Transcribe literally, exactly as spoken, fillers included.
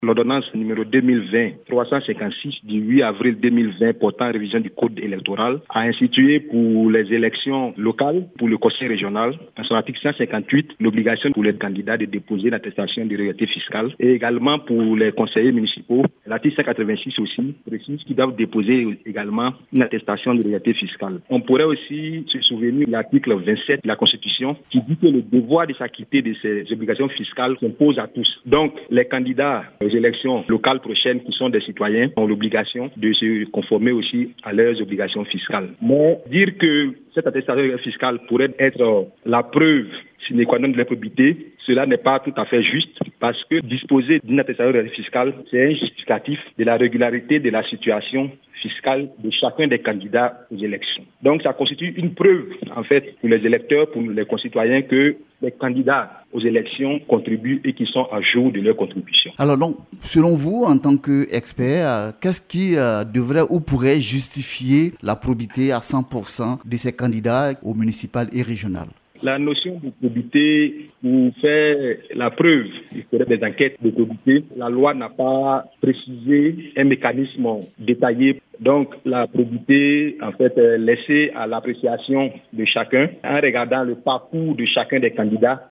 L'ordonnance numéro deux mille vingt trois cent cinquante-six du huit avril deux mille vingt portant révision du code électoral a institué pour les élections locales, pour le conseil régional, en son article cent cinquante-huit, l'obligation pour les candidats de déposer l'attestation de réalité fiscale et également pour les conseillers municipaux. L'article cent quatre-vingt-six aussi précise qu'ils doivent déposer également une attestation de réalité fiscale. On pourrait aussi se souvenir de l'article vingt-sept de la Constitution qui dit que le devoir de s'acquitter de ces obligations fiscales s'impose à tous. Donc, les candidats aux élections locales prochaines qui sont des citoyens ont l'obligation de se conformer aussi à leurs obligations fiscales. Mais dire que cette attestation fiscale pourrait être la preuve sine qua non de l'improbité, cela n'est pas tout à fait juste parce que disposer d'une attestation fiscale, c'est un justificatif de la régularité de la situation fiscale de chacun des candidats aux élections. Donc ça constitue une preuve en fait pour les électeurs, pour les concitoyens que les candidats aux élections contribuent et qu'ils sont à jour de leur contribution. Alors donc, selon vous, en tant qu'expert, euh, qu'est-ce qui euh, devrait ou pourrait justifier la probité à cent pour cent de ces candidats aux municipales et régionales? La notion de probité pour faire la preuve des enquêtes de probité, la loi n'a pas précisé un mécanisme détaillé. Donc la probité, en fait, est laissée à l'appréciation de chacun en regardant le parcours de chacun des candidats.